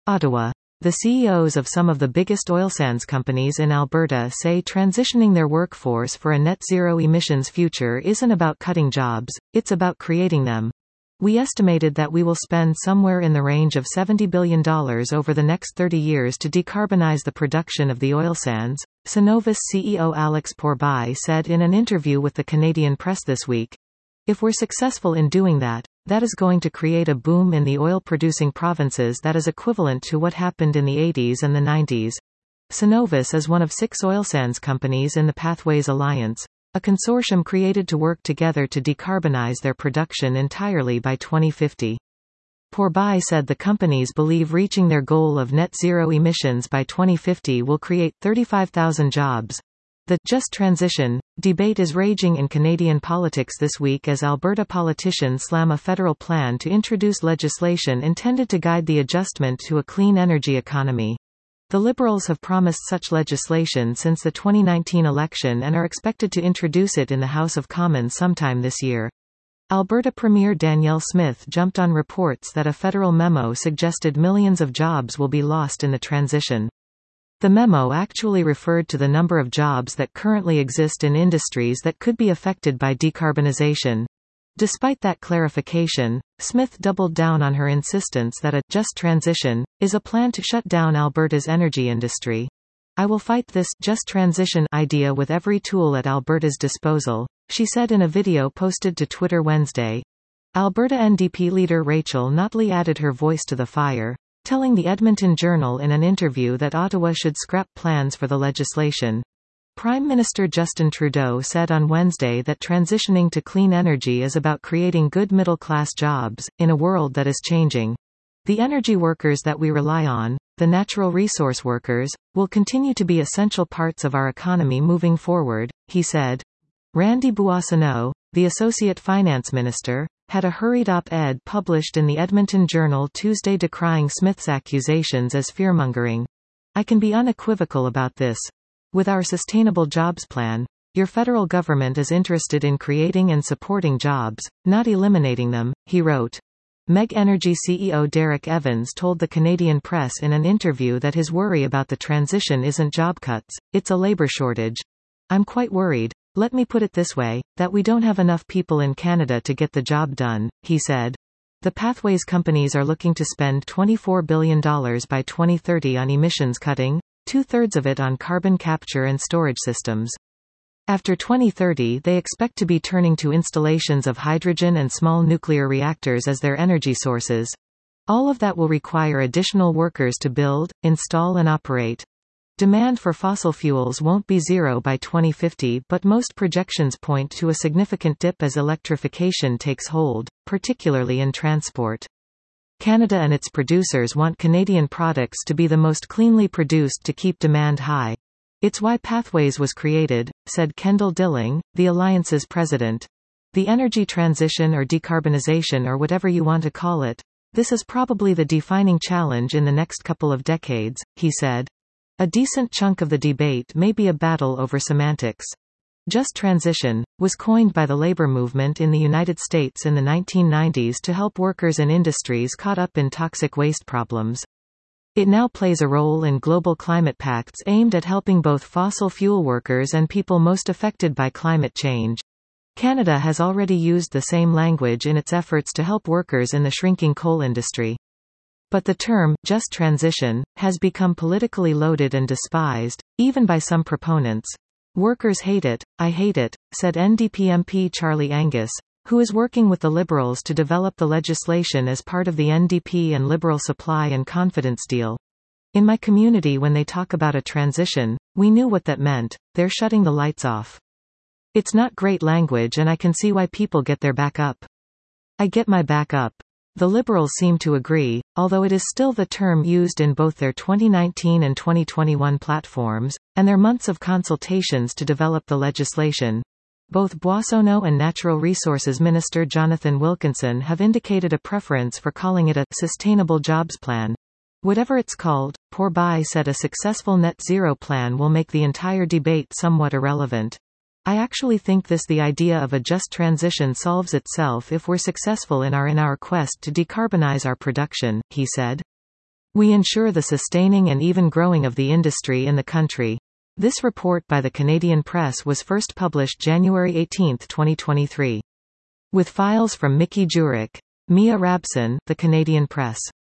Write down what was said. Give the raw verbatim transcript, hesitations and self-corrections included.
Ottawa. The C E Os of some of the biggest oil sands companies in Alberta say transitioning their workforce for a net zero emissions future isn't about cutting jobs, it's about creating them. We estimated that we will spend somewhere in the range of seventy billion dollars over the next thirty years to decarbonize the production of the oil sands, Cenovus C E O Alex Pourbaix said in an interview with the Canadian Press this week. If we're successful in doing that, that is going to create a boom in the oil-producing provinces that is equivalent to what happened in the eighties and the nineties. Cenovus is one of six oil sands companies in the Pathways Alliance, a consortium created to work together to decarbonize their production entirely by twenty fifty. Pourbaix said the companies believe reaching their goal of net zero emissions by twenty fifty will create thirty-five thousand jobs. The just transition debate is raging in Canadian politics this week as Alberta politicians slam a federal plan to introduce legislation intended to guide the adjustment to a clean energy economy. The Liberals have promised such legislation since the twenty nineteen election and are expected to introduce it in the House of Commons sometime this year. Alberta Premier Danielle Smith jumped on reports that a federal memo suggested millions of jobs will be lost in the transition. The memo actually referred to the number of jobs that currently exist in industries that could be affected by decarbonization. Despite that clarification, Smith doubled down on her insistence that a just transition is a plan to shut down Alberta's energy industry. I will fight this just transition idea with every tool at Alberta's disposal, she said in a video posted to Twitter Wednesday. Alberta N D P leader Rachel Notley added her voice to the fire, telling the Edmonton Journal in an interview that Ottawa should scrap plans for the legislation. Prime Minister Justin Trudeau said on Wednesday that transitioning to clean energy is about creating good middle-class jobs, in a world that is changing. The energy workers that we rely on, the natural resource workers, will continue to be essential parts of our economy moving forward, he said. Randy Boissonnault, the Associate Finance Minister, had a hurried op-ed published in the Edmonton Journal Tuesday decrying Smith's accusations as fearmongering. I can be unequivocal about this. With our Sustainable Jobs Plan, your federal government is interested in creating and supporting jobs, not eliminating them, he wrote. Meg Energy C E O Derek Evans told the Canadian Press in an interview that his worry about the transition isn't job cuts, it's a labor shortage. I'm quite worried. Let me put it this way, that we don't have enough people in Canada to get the job done, he said. The Pathways companies are looking to spend twenty-four billion dollars by twenty thirty on emissions cutting, two-thirds of it on carbon capture and storage systems. After twenty thirty, they expect to be turning to installations of hydrogen and small nuclear reactors as their energy sources. All of that will require additional workers to build, install and operate. Demand for fossil fuels won't be zero by twenty fifty, but most projections point to a significant dip as electrification takes hold, particularly in transport. Canada and its producers want Canadian products to be the most cleanly produced to keep demand high. It's why Pathways was created, said Kendall Dilling, the Alliance's president. The energy transition or decarbonization or whatever you want to call it, this is probably the defining challenge in the next couple of decades, he said. A decent chunk of the debate may be a battle over semantics. Just transition was coined by the labor movement in the United States in the nineteen nineties to help workers in industries caught up in toxic waste problems. It now plays a role in global climate pacts aimed at helping both fossil fuel workers and people most affected by climate change. Canada has already used the same language in its efforts to help workers in the shrinking coal industry. But the term, just transition, has become politically loaded and despised, even by some proponents. Workers hate it, I hate it, said N D P M P Charlie Angus, who is working with the Liberals to develop the legislation as part of the N D P and Liberal supply and confidence deal. In my community, when they talk about a transition, we knew what that meant. They're shutting the lights off. It's not great language and I can see why people get their back up. I get my back up. The Liberals seem to agree, although it is still the term used in both their twenty nineteen and twenty twenty-one platforms, and their months of consultations to develop the legislation. Both Boissonnault and Natural Resources Minister Jonathan Wilkinson have indicated a preference for calling it a Sustainable Jobs Plan. Whatever it's called, Pourbaix said a successful net zero plan will make the entire debate somewhat irrelevant. I actually think this the idea of a just transition solves itself if we're successful in our in our quest to decarbonize our production, he said. We ensure the sustaining and even growing of the industry in the country. This report by the Canadian Press was first published January eighteenth twenty twenty-three. With files from Mickey Jurek. Mia Rabson, The Canadian Press.